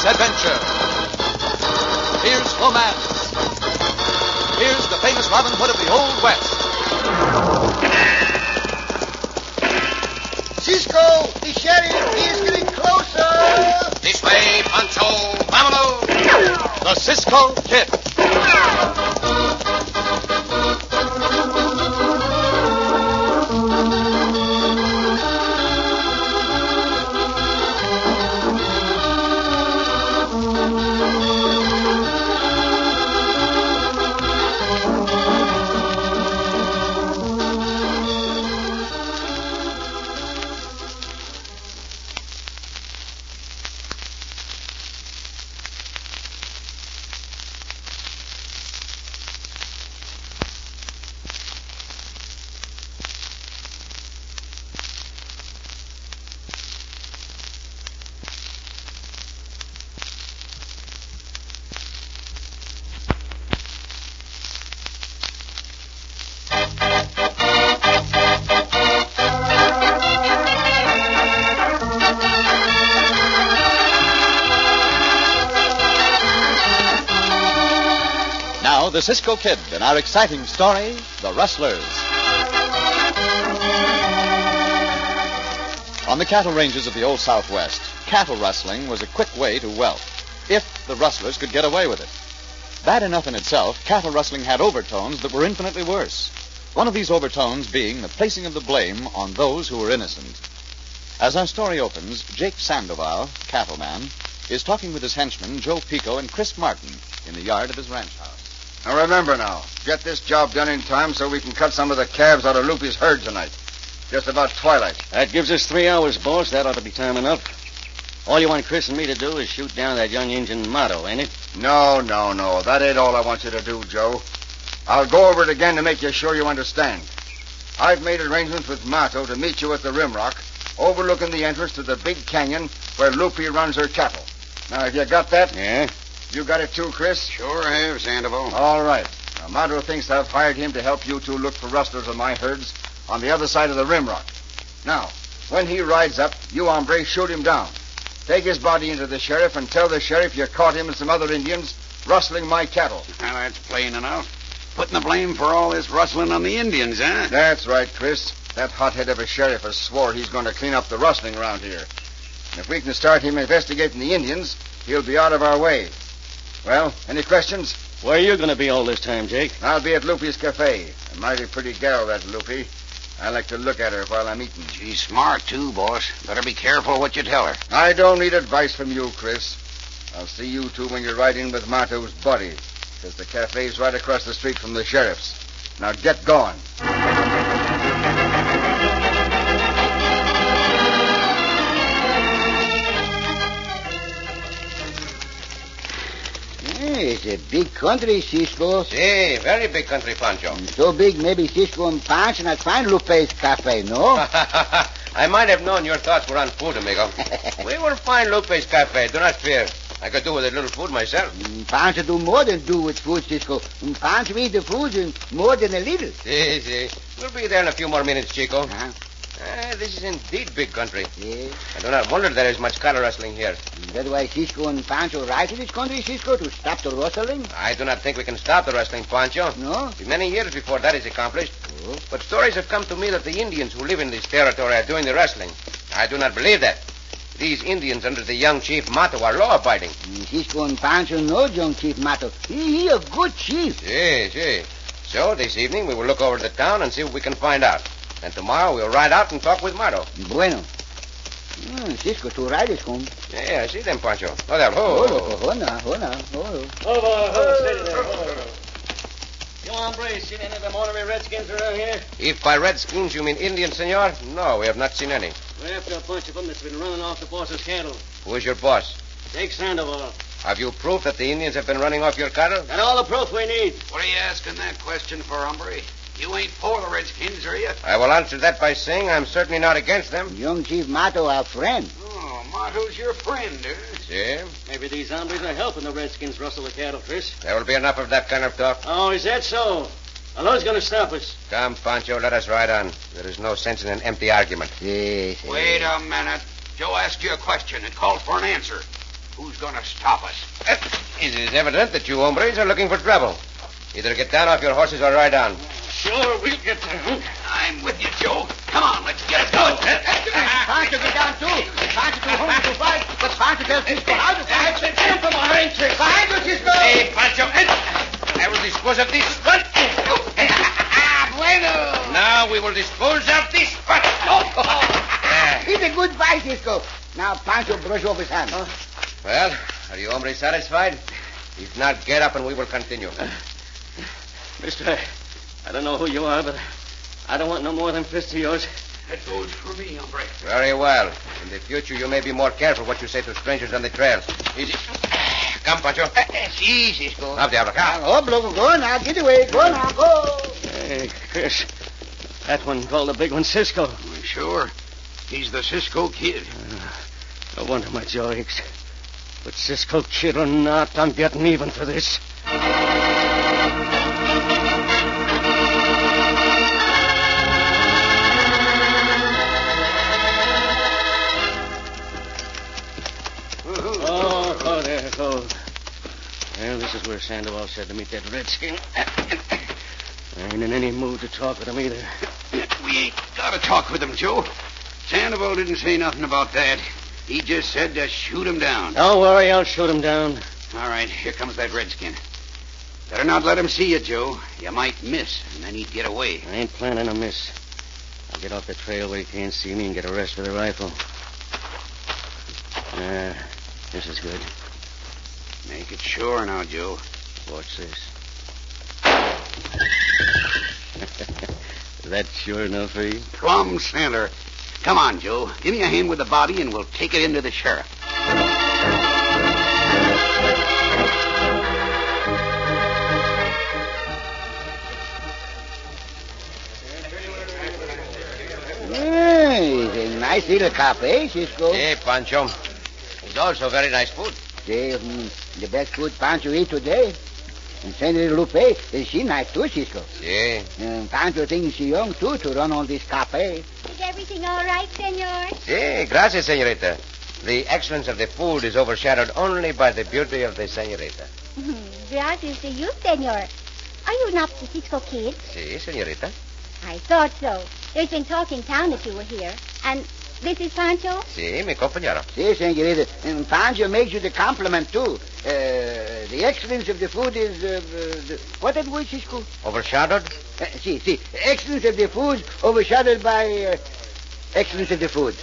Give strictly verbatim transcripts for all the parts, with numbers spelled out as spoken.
Here's adventure. Here's romance. Here's the famous Robin Hood of the Old West. Cisco, the sheriff, he is getting closer. This way, Pancho. Vámonos. The Cisco Kid. The Cisco Kid in our exciting story, The Rustlers. On the cattle ranges of the Old Southwest, cattle rustling was a quick way to wealth, if the rustlers could get away with it. Bad enough in itself, cattle rustling had overtones that were infinitely worse. One of these overtones being the placing of the blame on those who were innocent. As our story opens, Jake Sandoval, cattleman, is talking with his henchmen, Joe Pico and Chris Martin, in the yard of his ranch house. Now remember now, get this job done in time so we can cut some of the calves out of Loopy's herd tonight. Just about twilight. That gives us three hours, boss. That ought to be time enough. All you want Chris and me to do is shoot down that young Injun Motto, ain't it? No, no, no. That ain't all I want you to do, Joe. I'll go over it again to make you sure you understand. I've made arrangements with Motto to meet you at the Rimrock, overlooking the entrance to the big canyon where Loopy runs her cattle. Now, have you got that? Yeah. You got it too, Chris? Sure have, Sandoval. All right. Now, Motto thinks I've hired him to help you two look for rustlers of my herds on the other side of the Rimrock. Now, when he rides up, you hombre shoot him down. Take his body into the sheriff and tell the sheriff you caught him and some other Indians rustling my cattle. Now, that's plain enough. Putting the blame for all this rustling on the Indians, huh? That's right, Chris. That hothead of a sheriff has swore he's going to clean up the rustling around here. And if we can start him investigating the Indians, he'll be out of our way. Well, any questions? Where are you going to be all this time, Jake? I'll be at Loopy's Cafe. A mighty pretty gal, that Loopy. I like to look at her while I'm eating. She's smart, too, boss. Better be careful what you tell her. I don't need advice from you, Chris. I'll see you two when you're riding with Mato's buddy, because the cafe's right across the street from the sheriff's. Now get going. It's a big country, Cisco. Si, very big country, Pancho. So big, maybe Cisco and Pancho not find Lupe's Cafe, no? I might have known your thoughts were on food, amigo. We will find Lupe's Cafe. Do not fear. I could do with a little food myself. Mm, Pancho do more than do with food, Cisco. Mm, Pancho eat the food and more than a little. Si, si. We'll be there in a few more minutes, Chico. Uh-huh. Uh, this is indeed big country. Yeah. I do not wonder there is much cattle rustling here. That's why Cisco and Pancho ride to this country, Cisco, to stop the rustling? I do not think we can stop the rustling, Pancho. No? It'll be many years before that is accomplished. Oh. But stories have come to me that the Indians who live in this territory are doing the rustling. I do not believe that. These Indians under the young chief Motto are law-abiding. Mm, Cisco and Pancho know young Chief Motto. He, he a good chief. Si, si. So this evening we will look over the town and see what we can find out. And tomorrow we'll ride out and talk with Motto. Bueno. Mm, Cisco, two riders come. Yeah, I see them, Pancho. Oh, there. Oh, Oh, oh, oh, now, oh, now, oh. Hold on, hold on, steady there. Hold on. You hombres seen any of them ornery redskins around here? If by redskins you mean Indians, senor? No, we have not seen any. We're after a bunch of them that's been running off the boss's cattle. Who is your boss? Jake Sandoval. Have you proof that the Indians have been running off your cattle? Got all the proof we need. What are you asking that question for, hombre? You ain't for the redskins, are you? I will answer that by saying I'm certainly not against them. Young Chief Motto, our friend. Oh, Motto's your friend, eh? See? Maybe these hombres are helping the redskins rustle the cattle, Chris. There will be enough of that kind of talk. Oh, is that so? Well, who's going to stop us? Come, Pancho, let us ride on. There is no sense in an empty argument. Si, si. Wait a minute. Joe asked you a question. It called for an answer. Who's going to stop us? It is evident that you hombres are looking for trouble. Either get down off your horses or ride on. Sure, we'll get down. I'm with you, Joe. Come on, let's get it going. Pancho, get down too. Pancho too hungry to fight, but Pancho tells Cisco how to fight. Jump from behind, Cisco. Pancho, Cisco. Hey, Pancho. I will dispose of this one. Bueno. Now we will dispose of this one. He's a good fight, Cisco. Now, Pancho, brush off his hand. Well, are you hombres satisfied? If not, get up and we will continue. Mister, I don't know who you are, but I don't want no more than fists of yours. That goes for me, hombre. Very well. In the future, you may be more careful what you say to strangers on the trails. Easy. Come, Pancho. Si, Cisco. Up, Diablo. Now, Come. up, loco. Go now. Get away. Go now. Go. Hey, Chris. That one called the big one Cisco. Sure. He's the Cisco Kid. No wonder my jaw aches. But Cisco Kid or not, I'm getting even for this. Oh, oh, there, oh. Well, this is where Sandoval said to meet that redskin. I ain't in any mood to talk with him either. We ain't got to talk with him, Joe. Sandoval didn't say nothing about that. He just said to shoot him down. Don't worry, I'll shoot him down. All right, here comes that redskin. Better not let him see you, Joe. You might miss, and then he'd get away. I ain't planning a miss. I'll get off the trail where he can't see me and get a rest with the rifle. Ah, this is good. Make it sure now, Joe. Watch this. That's sure enough for you? Plum center. Come on, Joe. Give me a hand with the body, and we'll take it into the sheriff. Hey, it's a nice little cop, eh, Cisco? Hey, Pancho. It's also very nice food. Say, um, the best food Pancho eat today. And Senator Lupe, is she nice too, Cisco? Si. Um, Pancho thinks she's young too to run all this cafe. Is everything all right, senor? Si, gracias, señorita. The excellence of the food is overshadowed only by the beauty of the señorita. Gracias to you, senor. Are you not the Cisco Kid? Si, señorita. I thought so. There's been talk in town that you were here. And this is Pancho? Si, mi compañero. See, senorita, and Pancho makes you the compliment too. Uh, the excellence of the food is, uh, uh, the, what that word, Cisco? Overshadowed? Uh, see, see, excellence of the food overshadowed by uh, excellence of the food.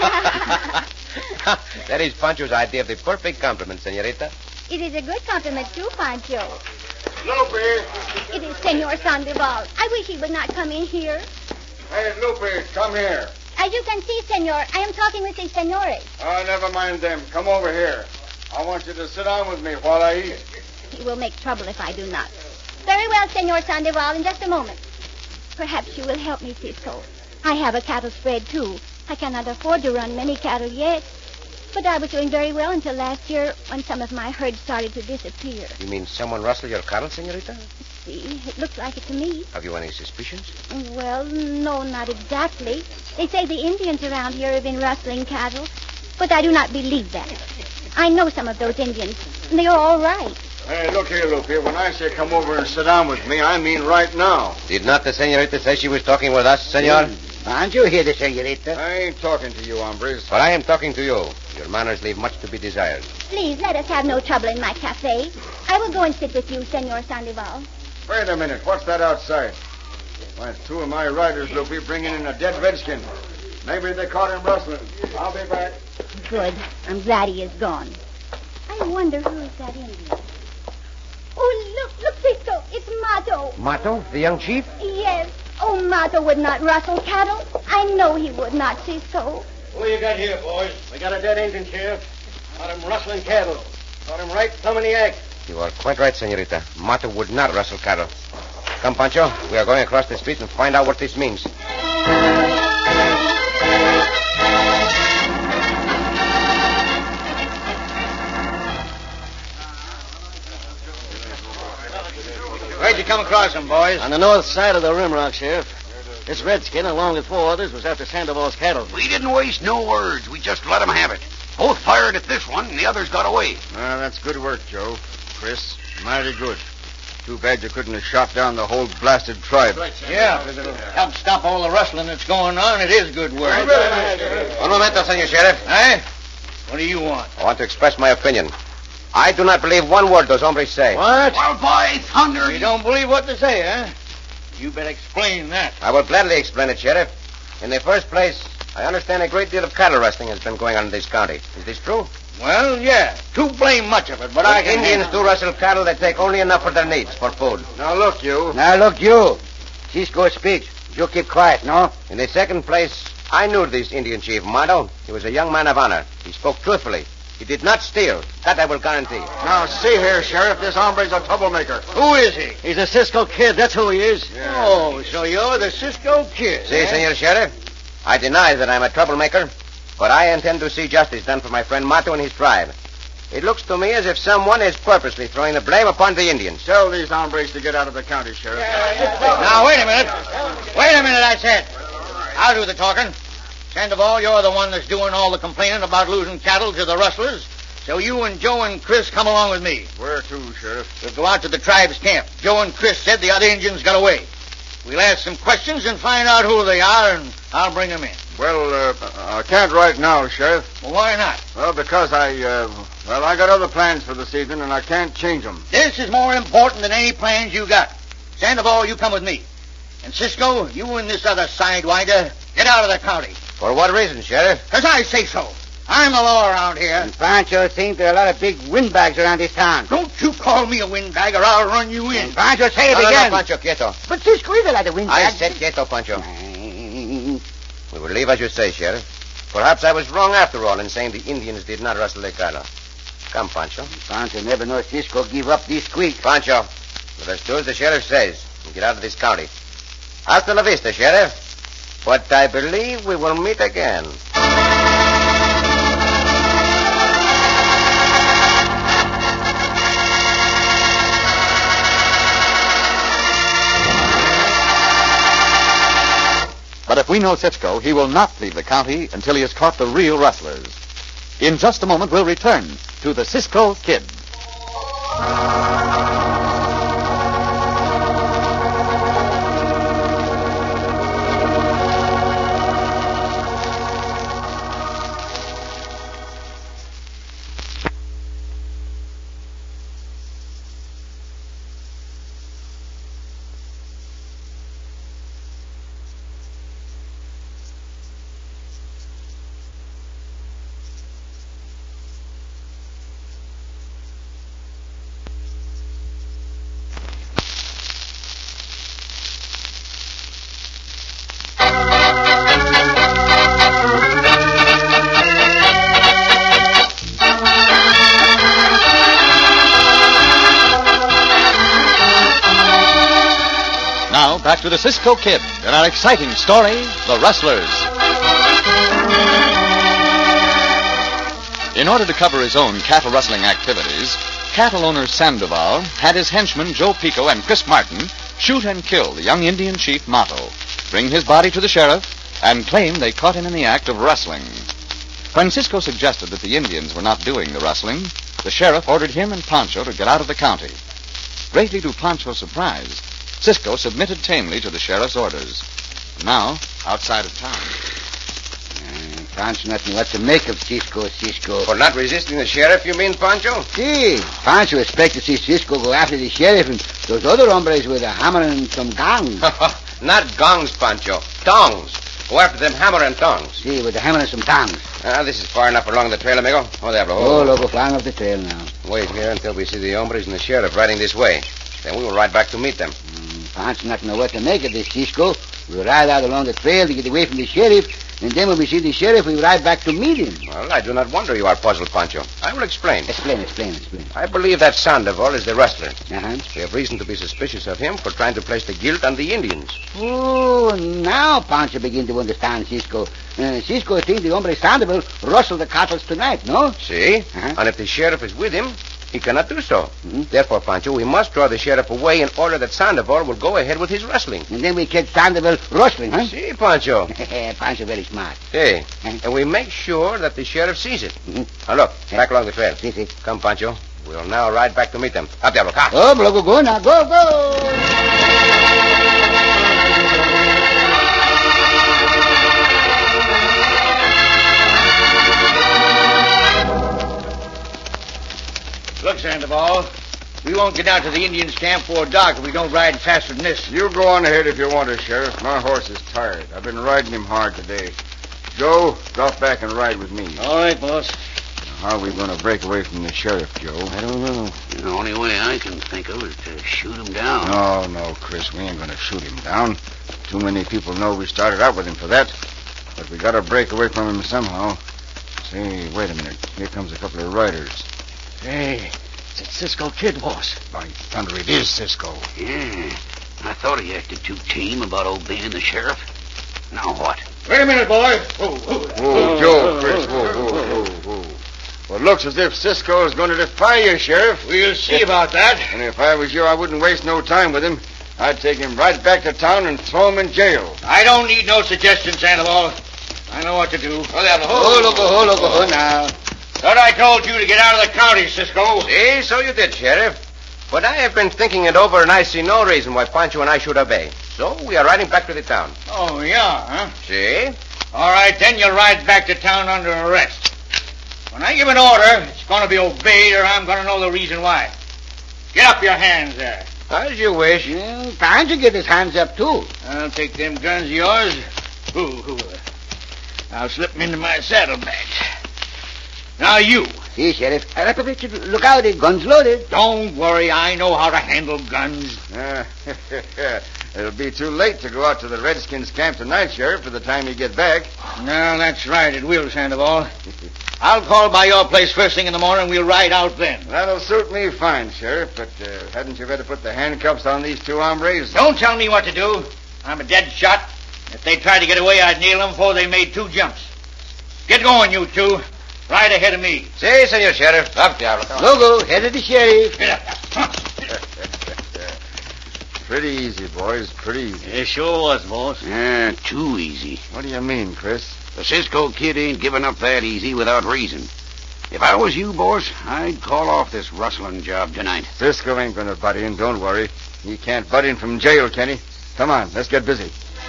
That is Pancho's idea of the perfect compliment, señorita. It is a good compliment, too, Pancho. Lupe! It is Senor Sandoval. I wish he would not come in here. Hey, Lupe, come here. As you can see, senor, I am talking with the senores. Oh, never mind them. Come over here. I want you to sit down with me while I eat. He will make trouble if I do not. Very well, Senor Sandoval, in just a moment. Perhaps you will help me, Cisco. I have a cattle spread, too. I cannot afford to run many cattle yet. But I was doing very well until last year when some of my herds started to disappear. You mean someone rustled your cattle, señorita? See, it looks like it to me. Have you any suspicions? Well, no, not exactly. They say the Indians around here have been rustling cattle, but I do not believe that. I know some of those Indians, and they are all right. Hey, look here, Lupe. When I say come over and sit down with me, I mean right now. Did not the señorita say she was talking with us, señor? Pancho, hear the senorita. I ain't talking to you, hombres. But I am talking to you. Your manners leave much to be desired. Please, let us have no trouble in my cafe. I will go and sit with you, Senor Sandoval. Wait a minute. What's that outside? Why, two of my riders, Lupe, bringing in a dead redskin. Maybe they caught him rustling. I'll be back. Good. I'm glad he is gone. I wonder who is that Indian. Oh, look, look, Cisco. It's Mato. Mato, the young chief? Yes. Oh, Mato would not rustle cattle. I know he would not, Cisco. What you got here, boys? We got a dead Indian, Sheriff. Got him rustling cattle. Got him right thumb in the act. You are quite right, señorita. Mato would not rustle cattle. Come, Pancho. We are going across the street and find out what this means. Where'd you come across him, boys? On the north side of the Rimrock, Sheriff. This redskin, along with four others, was after Sandoval's cattle. We didn't waste no words. We just let him have it. Both fired fired at this one, and the others got away. Ah, that's good work, Joe. Chris, mighty good. Too bad you couldn't have shot down the whole blasted tribe. Yeah, if it'll help stop all the rustling that's going on, it is good work. Un momento, Senor Sheriff. Eh? What do you want? I want to express my opinion. I do not believe one word those hombres say. What? Well, by thunder. You don't believe what they say, huh? You better explain that. I will gladly explain it, Sheriff. In the first place, I understand a great deal of cattle rustling has been going on in this county. Is this true? Well, yeah. Too blame much of it, but I When can... Indians do rustle cattle, they take only enough for their needs, for food. Now, look, you. Now, look, you. Cisco speaks. You keep quiet, no? In the second place, I knew this Indian chief, Mato. He was a young man of honor. He spoke truthfully. He did not steal. That I will guarantee. Now, see here, Sheriff. This hombre's a troublemaker. Who is he? He's a Cisco kid. That's who he is. Oh, so you're the Cisco kid. See, eh? Senor Sheriff, I deny that I'm a troublemaker, but I intend to see justice done for my friend Mato and his tribe. It looks to me as if someone is purposely throwing the blame upon the Indians. Tell these hombres to get out of the county, Sheriff. Now, wait a minute. Wait a minute, I said. I'll do the talking. Sandoval, you're the one that's doing all the complaining about losing cattle to the rustlers. So you and Joe and Chris come along with me. Where to, Sheriff? We'll go out to the tribe's camp. Joe and Chris said the other Indians got away. We'll ask some questions and find out who they are, and I'll bring them in. Well, uh, I can't right now, Sheriff. Well, why not? Well, because I, uh, well, I got other plans for this evening, and I can't change them. This is more important than any plans you got. Sandoval, you come with me. And Cisco, you and this other sidewinder, get out of the county. For what reason, Sheriff? Because I say so. I'm the law around here. And Pancho thinks there are a lot of big windbags around this town. Don't you call me a windbag or I'll run you in. And Pancho, say it No, no, again. no, Pancho, quieto. But Cisco is a lot of windbags. I said quieto, Pancho. We will leave as you say, Sheriff. Perhaps I was wrong after all in saying the Indians did not rustle their cattle. Come, Pancho. Pancho never knows Cisco give up this quick. Pancho, let us do as the sheriff says and get out of this county. Hasta la vista, Sheriff. But I believe we will meet again. But if we know Cisco, he will not leave the county until he has caught the real rustlers. In just a moment, we'll return to the Cisco Kid. Now, back to the Cisco Kid and our exciting story, The Rustlers. In order to cover his own cattle rustling activities, cattle owner Sandoval had his henchmen Joe Pico and Chris Martin shoot and kill the young Indian chief Mato, bring his body to the sheriff, and claim they caught him in the act of rustling. When Cisco suggested that the Indians were not doing the rustling, the sheriff ordered him and Pancho to get out of the county. Greatly to Pancho's surprise, Cisco submitted tamely to the sheriff's orders. Now, outside of town. Uh, Pancho not know what to make of Cisco, Cisco. For not resisting the sheriff, you mean, Pancho? See, Pancho expect to see Cisco go after the sheriff and those other hombres with a hammer and some gongs. Not gongs, Pancho. Tongs. Go after them hammer and tongs. See, with a hammer and some tongs. Ah, this is far enough along the trail, amigo. Oh, there, Oh, loco, flying off the trail now. Wait here until we see the hombres and the sheriff riding this way. Then we will ride back to meet them. Mm, Pancho not know what to make of this, Cisco. We'll ride out along the trail to get away from the sheriff, and then when we see the sheriff, we ride back to meet him. Well, I do not wonder you are puzzled, Pancho. I will explain. Explain, explain, explain. I believe that Sandoval is the rustler. Uh-huh. We have reason to be suspicious of him for trying to place the guilt on the Indians. Oh, now Pancho begin to understand Cisco. Uh, Cisco thinks the hombre Sandoval rustled the cattle tonight, no? See? Uh-huh. And if the sheriff is with him, He cannot do so. Hmm? Therefore, Pancho, we must draw the sheriff away in order that Sandoval will go ahead with his rustling. And then we catch Sandoval rustling, huh? See, Pancho. Pancho very smart. Hey, Huh? and we make sure that the sheriff sees it. Mhm. Now, look, back along the trail. See, see. Come, Pancho. We'll now ride back to meet them. Up, Diablo, come. Oh, go, go, go now. Go, go. Look, Sandoval, we won't get out to the Indians' camp before dark if we don't ride faster than this. You go on ahead if you want to, Sheriff. My horse is tired. I've been riding him hard today. Joe, drop back and ride with me. All right, boss. How are we going to break away from the sheriff, Joe? I don't know. The only way I can think of is to shoot him down. No, no, Chris. We ain't going to shoot him down. Too many people know we started out with him for that. But we got to break away from him somehow. Say, wait a minute. Here comes a couple of riders. Hey, it's that Cisco kid, boss. By thunder, it is Cisco. Yeah. I thought he acted too tame about obeying the sheriff. Now what? Wait a minute, boy. Whoa, whoa. Whoa, Joe, Chris, whoa, whoa, whoa, whoa. Well, it looks as if Cisco is going to defy you, Sheriff. We'll see about that. And if I was you, I wouldn't waste no time with him. I'd take him right back to town and throw him in jail. I don't need no suggestions, Sandoval. I know what to do. Oh, Diablo, Oh, look, oh, look, oh, now. Thought I told you to get out of the county, Cisco. See, so you did, Sheriff. But I have been thinking it over, and I see no reason why Pancho and I should obey. So we are riding back to the town. Oh, yeah, huh? See? All right, then you'll ride back to town under arrest. When I give an order, it's going to be obeyed, or I'm going to know the reason why. Get up your hands there. As you wish. Yeah, Pancho get his hands up, too. I'll take them guns of yours. Ooh, ooh. I'll slip them into my saddlebag. Now you. See, Sheriff. I have to look out. The gun's loaded. Don't worry, I know how to handle guns. Uh, it'll be too late to go out to the Redskins' camp tonight, Sheriff, by the time you get back. No, that's right, it will, Sandoval. I'll call by your place first thing in the morning. We'll ride out then. That'll suit me fine, Sheriff, but uh, hadn't you better put the handcuffs on these two hombres? Don't tell me what to do. I'm a dead shot. If they tried to get away, I'd nail them before they made two jumps. Get going, you two. Right ahead of me. See, Senor Sheriff. Up, Diablo. Come on. Logo, head of the sheriff. Get up. Huh. Pretty easy, boys, pretty easy. It sure was, boss. Yeah, too easy. What do you mean, Chris? The Cisco kid ain't giving up that easy without reason. If I was you, boss, I'd call off this rustling job tonight. Cisco ain't going to butt in, don't worry. He can't butt in from jail, can he? Come on, let's get busy.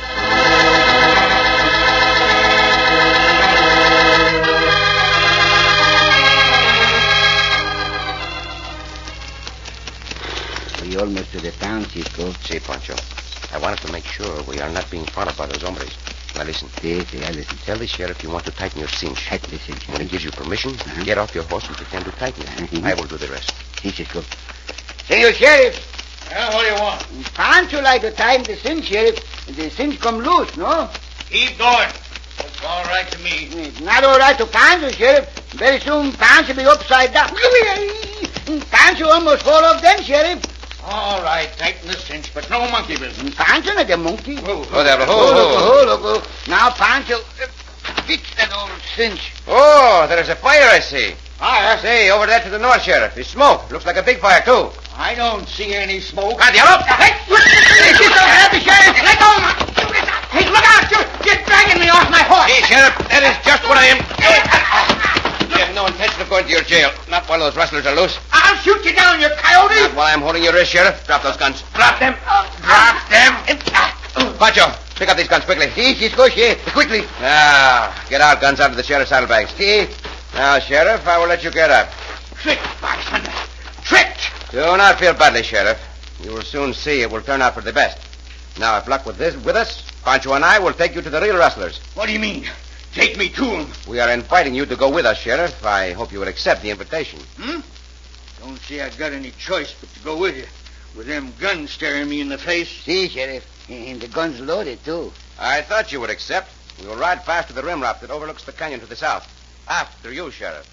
We almost to the town, Cisco. See, Pancho. I wanted to make sure we are not being followed by those hombres. Now listen. See, see, I listen. Tell the sheriff you want to tighten your cinch. Tighten the cinch. When he gives you permission, Uh-huh. get off your horse and pretend to tighten it. Uh-huh. I will do the rest. See, Cisco. Senor Sheriff, Yeah, what do you want? Pancho like to tie the cinch, Sheriff. The cinch come loose, no? Keep going. It's all right to me. It's not all right to Pancho, Sheriff. Very soon Pancho be upside down. Pancho almost fall off then, Sheriff. All right, tighten the cinch, but no monkey business. Pancho not the monkey. Whoa, Oh, Diablo. Oh, look, Oh, oh, look, oh. Now Pancho uh, fix that old cinch. oh, there is a fire, I see. Fire? See, over there to the north, Sheriff. There's smoke. Looks like a big fire, too. I don't see any smoke. Ah, Diablo. Hey, Cisco, help me, Sheriff. Let go of my... Hey, look out, you. You're dragging me off my horse. Hey, Sheriff, that is just what I am doing. You have no intention of going to your jail. Not while those rustlers are loose. I'll shoot you down, you coyote. Not while I'm holding your wrist, Sheriff. Drop those guns. Drop them. Drop them. Pancho, pick up these guns quickly. See, Cisco, Sheriff. Quickly. Now, get our guns out of the sheriff's saddlebags. See. Now, Sheriff, I will let you get up. Tricked, by thunder. Tricked. Do not feel badly, Sheriff. You will soon see it will turn out for the best. Now, if luck with this with us, Pancho and I will take you to the real rustlers. What do you mean? Take me to him. We are inviting you to go with us, Sheriff. I hope you will accept the invitation. Hmm? Don't see I got any choice but to go with you. With them guns staring me in the face. See, Sheriff. And the gun's loaded, too. I thought you would accept. We will ride fast to the rim rock that overlooks the canyon to the south. After you, Sheriff.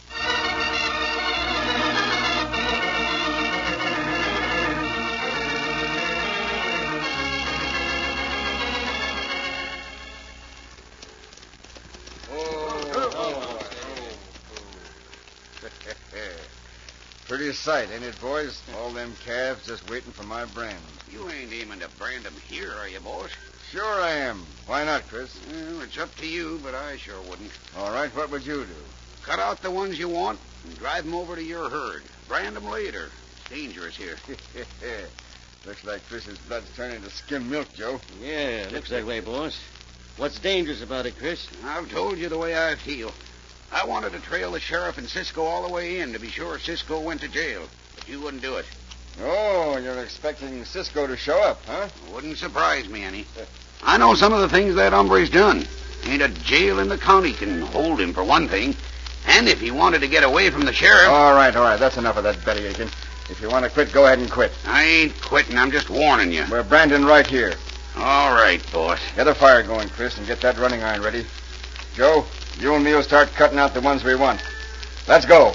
pretty sight, ain't it, boys? All them calves just waiting for my brand. You ain't aiming to brand 'em here, are you, boss? Sure I am. Why not, Chris? Well, it's up to you, but I sure wouldn't. All right, what would you do? Cut out the ones you want and drive 'em over to your herd. Brand 'em later. It's dangerous here. Looks like Chris's blood's turning to skim milk, Joe. Yeah, looks that way, boss. What's dangerous about it, Chris? I've told you the way I feel. I wanted to trail the sheriff and Cisco all the way in to be sure Cisco went to jail, but you wouldn't do it. Oh, you're expecting Cisco to show up, huh? Wouldn't surprise me any. I know some of the things that hombre's done. Ain't a jail in the county can hold him, for one thing. And if he wanted to get away from the sheriff... All right, all right. That's enough of that belly aching. If you want to quit, go ahead and quit. I ain't quitting. I'm just warning you. We're branding right here. All right, boss. Get a fire going, Chris, and get that running iron ready. Joe, you and me will start cutting out the ones we want. Let's go.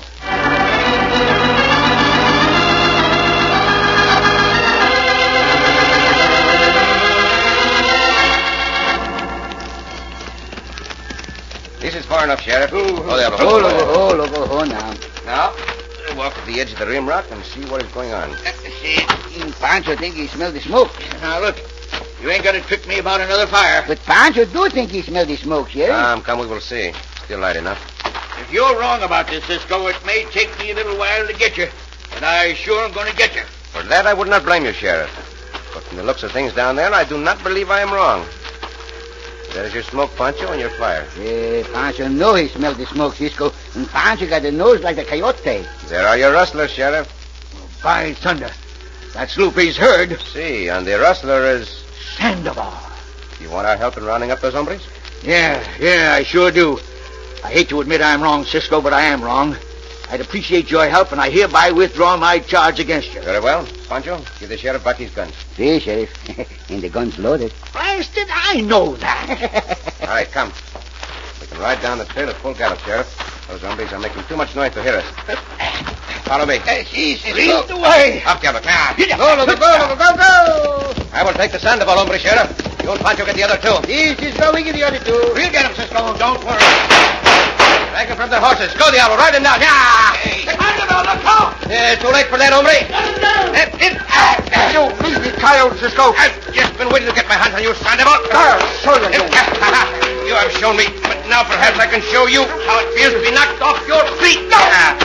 This is far enough, Sheriff. Oh, oh, there, oh, look, oh, look, oh, now. Now, we'll walk to the edge of the rim rock and see what is going on. See, Pancho think he smelled the smoke. Now, look. You ain't going to trick me about another fire. But Pancho do think he smelled the smoke, Sheriff. Come, come, we will see. Still light enough. If you're wrong about this, Cisco, it may take me a little while to get you. But I sure am going to get you. For that, I would not blame you, Sheriff. But from the looks of things down there, I do not believe I am wrong. That is your smoke, Pancho, and your fire. Yeah, Pancho know he smelled the smoke, Cisco. And Pancho got a nose like a coyote. There are your rustlers, Sheriff. By thunder. That's Lupe's herd. See, and the rustler is... Sandoval. You want our help in rounding up those hombres? Yeah, yeah, I sure do. I hate to admit I'm wrong, Cisco, but I am wrong. I'd appreciate your help, and I hereby withdraw my charge against you. Very well. Pancho, give the sheriff back his guns. See, Sheriff. And the gun's loaded. Blasted, I know that. All right, come. We can ride down the trail at full gallop, Sheriff. Those hombres are making too much noise to hear us. Follow me. Lead the way. Up, Gallop. Now. Go, go, go, go, go, go. I will take the Sandoval, hombre, Sheriff. You and Pancho get the other two. See, Cisco, we get the other two. We'll get him, Cisco. Don't worry. Drag them from their horses. Go, Diablo. Ride them down. Yeah. Sandoval, look out. Yeah, too late for that, hombre. It, it, ah, You crazy coyote, Cisco. I've just been waiting to get my hands on you, Sandoval. Ah, show you again. You have shown me, but now perhaps I can show you how it feels to be knocked off your feet. Ah.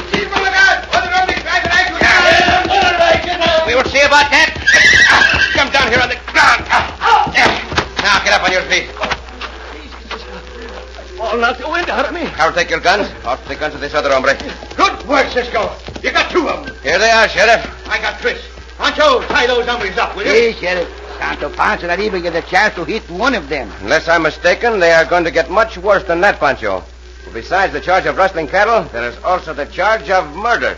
We will see about that. Come down here on the ground. Now get up on your feet. I'll knock the wind out of me. I'll take your guns. Off to the guns of this other hombre. Good work, Cisco. You got two of them. Here they are, Sheriff. I got Chris. Pancho, tie those hombres up, will you? See, Sheriff. Santo Pancho not even get a chance to hit one of them. Unless I'm mistaken, they are going to get much worse than that, Pancho. Besides the charge of rustling cattle, there is also the charge of murder.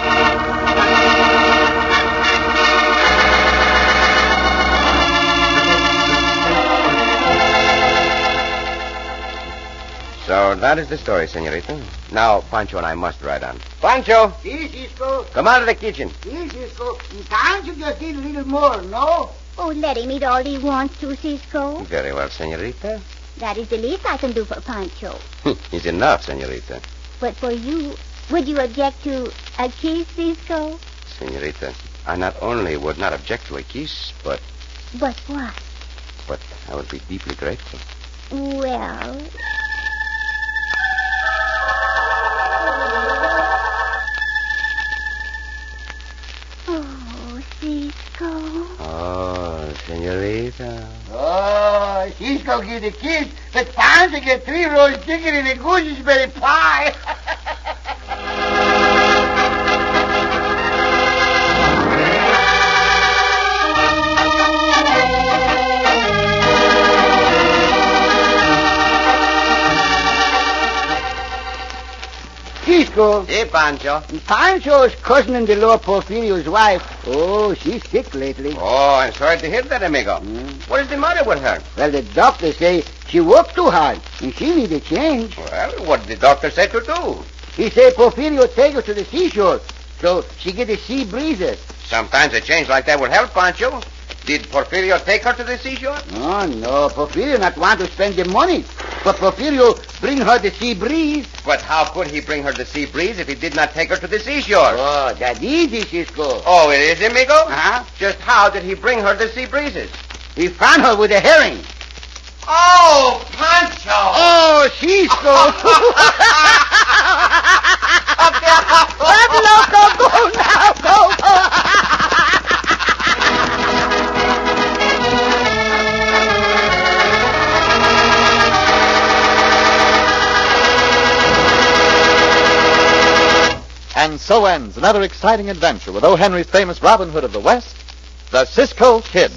So that is the story, senorita. Now, Pancho and I must ride on. Pancho! See, Cisco. Come out of the kitchen. See, Cisco. Pancho just eat a little more, no? Oh, let him eat all he wants to, Cisco. Very well, senorita. That is the least I can do for Pancho. It's enough, senorita. But for you, would you object to a kiss, Cisco? Senorita, I not only would not object to a kiss, but... But what? But I would be deeply grateful. Well... Oh, Cisco. Oh, senorita. Oh, Cisco get a kiss, but Pancho get three roast chicken and a gooseberry pie. Cisco. Hey, Pancho. Pancho's cousin-in-law, Porfirio's wife. Oh, she's sick lately. Oh, I'm sorry to hear that, amigo. Mm. What is the matter with her? Well, the doctor say she worked too hard, and she need a change. Well, what did the doctor say to do? He say Porfirio take her to the seashore, so she get the sea breezes. Sometimes a change like that would help, Pancho. Did Porfirio take her to the seashore? No, no. Porfirio not want to spend the money. But Porfirio bring her the sea breeze. But how could he bring her the sea breeze if he did not take her to the seashore? Oh, that easy, Cisco. Oh, it is, amigo? Uh-huh. Just how did he bring her the sea breezes? He found her with a herring. Oh, Pancho! Oh, Cisco. Go now, go, go. And so ends another exciting adventure with O. Henry's famous Robin Hood of the West, the Cisco Kid.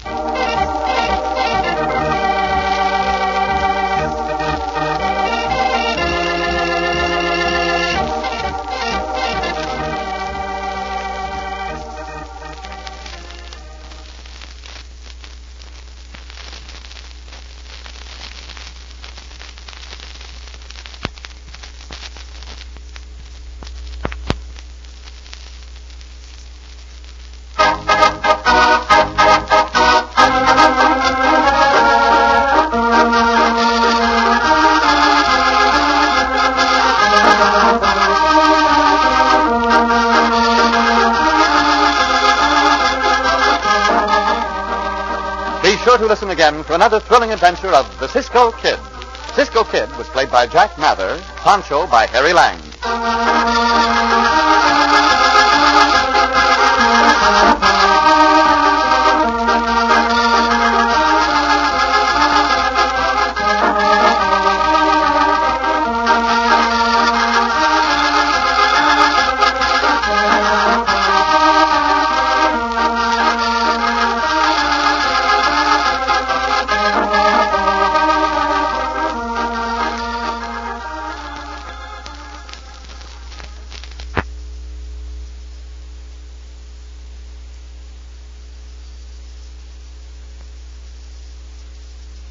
Be sure to listen again for another thrilling adventure of the Cisco Kid. Cisco Kid was played by Jack Mather, Pancho by Harry Lang.